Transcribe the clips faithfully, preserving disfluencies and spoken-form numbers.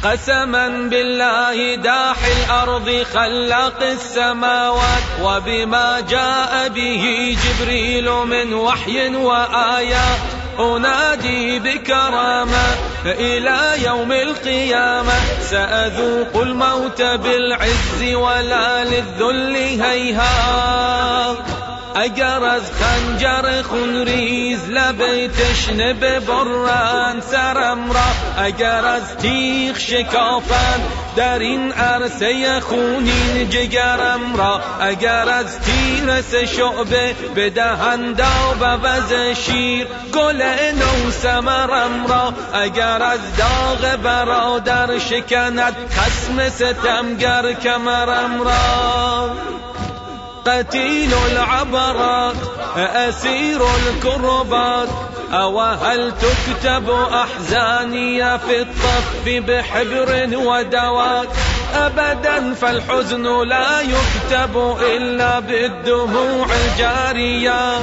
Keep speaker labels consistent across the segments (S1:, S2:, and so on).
S1: قسما بالله داحي الأرض خلاق السماوات، وبما جاء به جبريل من وحي وآيات، أنادي بكرامة إلى يوم القيامة، سأذوق الموت بالعز ولا للذل هيهات. اگر خنجر خونریز لب تشنه برند سرم را، اگر از تیغ شکافند در این عرصه خونین جگرم را، اگر از تیر سه شعبه بدهند آب عوض شیر گل نو ثمرم را، اگر از داغ برادر شکند خصم ستمگر کمرم را. قتيل العبرات أسير الكربات، أو هل تكتب أحزاني في الطف بحبر ودواك؟ أبدا فالحزن لا يكتب إلا بالدموع الجارية.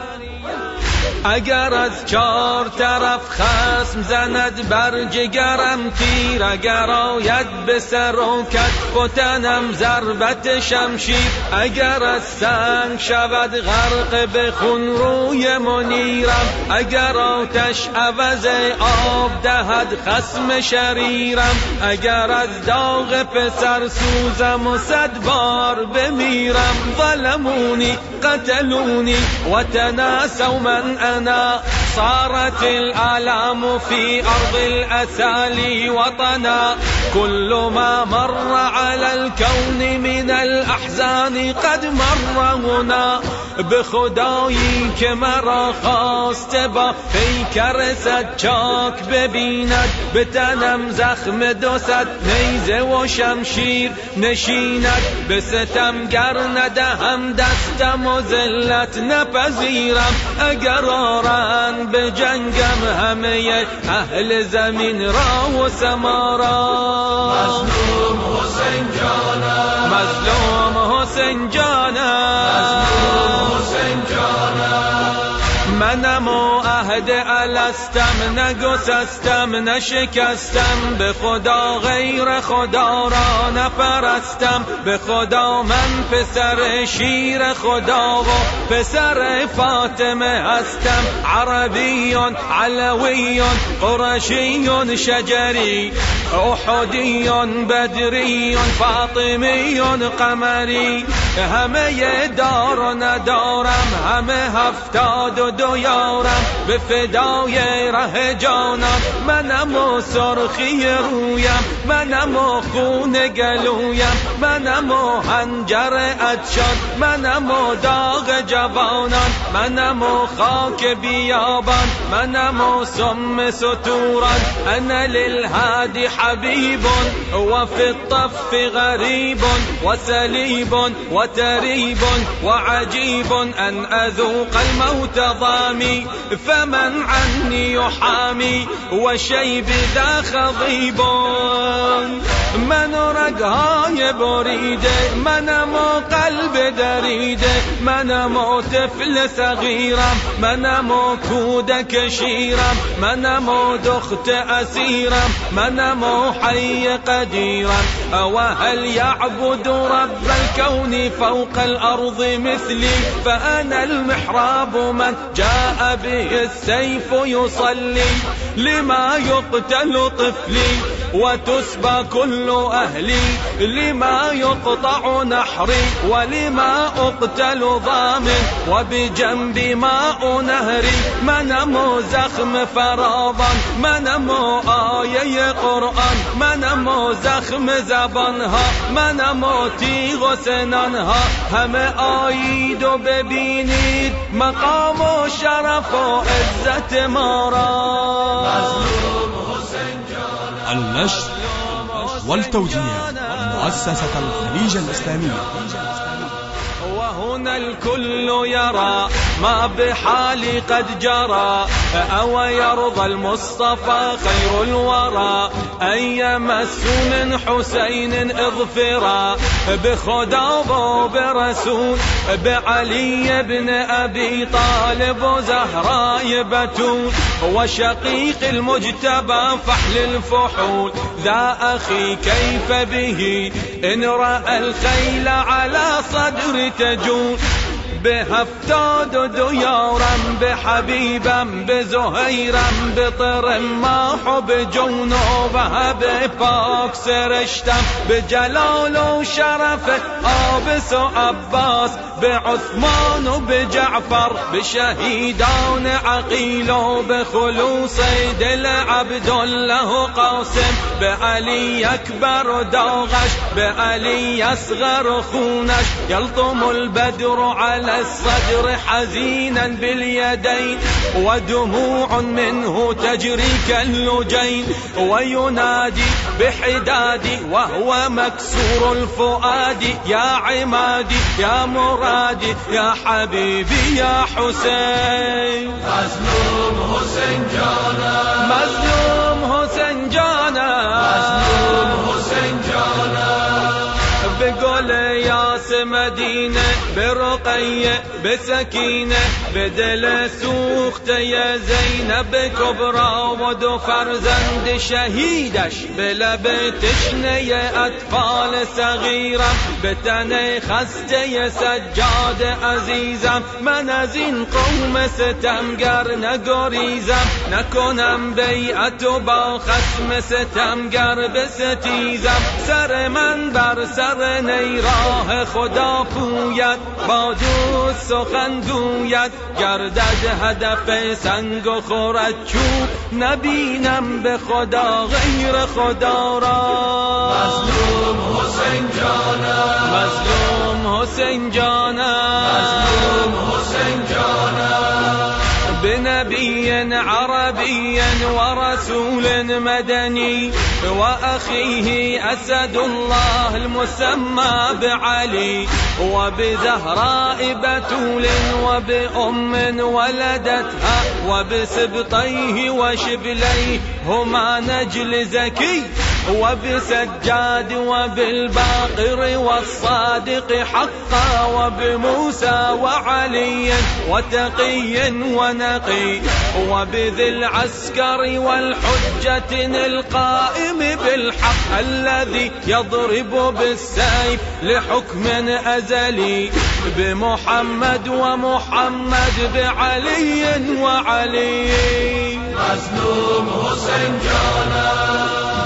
S1: اگر از چار طرف خصم زند بر جگرم تیر، اگر آید به سر و کتف و تنم ضربت شمشیر، اگر از سنگ شود غرق به خون روی منیرم، اگر آتش عوض آب دهد خصم شریرم، اگر از داغ پسر سوزم و صد بار بمیرم. ظلمونی قتلونی و تناسوا من أنا، صارت الآلام في أرض الأسالي وطنا، كل ما مر على الكون من الأحزان قد مر هنا. بخدایی که مرا خواست با پیکر سچاک ببیند، به تنم زخم دو صد نیزه و شمشیر نشیند، به ستمگر ندهم دستم و ذلت نپذیرم. اگر آرند به جنگم همه اهل زمین را و سما را.
S2: مظلوم حسین جانم،
S1: مظلوم حسین جانم،
S2: مظلوم حسین جانم.
S1: منم و عهد الستم، نگسستم نشکستم، به خدا غیر خدا را نپرستم، به خدا من پسر شیر خدا و پسر فاطمه هستم. عربیون علویون قرشیون شجری، احدیون بدریون فاطمیون قمری، همه دار و ندارم، همه هفتاد و دو یارم، به فدای ره جانم. منم و سرخی رویم، منم و خون گلویم، منم و حنجر عطشان، منم و داغ جوانان، منم و خاک بیابان، منم و سم ستوران. انا للهادي حبيب وفي الطف غريب وسليب وتريب وعجيب، أن أذوق الموت ضامي فمن عني يحامي، وشيب ذا خضيب. من رگهای بریده، منم و قلب دریده، منم و طفل صغیرم، منم و کودک شیرم، منم و دخت اسیرم، منم و حی قدیرم. او هل يعبد رب الكون فوق الارض مثلي؟ فانا المحراب من جاء به السيف يصلي، لما يقتل طفلي وتسبى كل أهلي، لما يقطع نحري ولما أقتل ضامن وبجنب ماء نهري. منم زخم فراوان، منم آیه قرآن، منم زخم زبانها، منم تیغ و سنانها. همه آیید و ببینید مقام و شرف و عزت ما را.
S3: النشر والتوزيع مؤسسة الخليج الإسلامية.
S1: وهنا الكل يرى ما بحالي قد جرى، أو يرضى المصطفى خير الورى. أي مسون حسين اظفرا بخدا وبرسول بعلي بن أبي طالب وزهراء بتول وشقيق المجتبى فحل الفحول ذا أخي كيف به إن رأى الخيل على صدر تجول بهفتاد ديارا بحبيبا بزهيرا بطرم ما حب جونوبها بپاک سرشتم بجلال و شرف آبس و عباس بعثمان و بجعفر بشهيدان عقيل و بخلوص دل عبدالله و قاسم بعلي أكبر و داغش بعلي أصغر و خونش يلطم البدر على الصدر حزينا باليدين ودموع منه تجري كاللجين وينادي بحدادي وهو مكسور الفؤاد يا عمادي يا مرادي يا حبيبي يا حسين
S2: مظلوم حسين جانا
S1: مظلوم حسين جانا
S2: مظلوم حسين جانا
S1: بقول ياس مدينة برقية بسكينة بدل سوخت يا زينب كبرى ودو فرزند شهيدش بلب تشني أطفال صغيرة بتني خست يا سجاد عزيزم من از این قوم ستمگر نگریزم نکنم بیعت و با خصم ستمگر بستیزم سر من بر سر نیراه خدا پوید با دوست سخن گوید گردد هدف سنگ و خورد چوب نبینم به خدا غیر خدا را
S2: مظلوم حسین جانا
S1: مظلوم حسین جانا
S2: مظلوم حسین جانا
S1: بنبي عربي ورسول مدني وأخيه أسد الله المسمى بعلي وبزهراء بتول وبأم ولدتها وبسبطيه وشبليه هما نجل زكي وبسجاد وبالباقر والصادق حقا وبموسى وعلي وتقي ونقي وبذي العسكر والحجة القائم بالحق الذي يضرب بالسيف لحكم أزلي بمحمد ومحمد بعلي وعلي
S2: مظلوم حسين جانا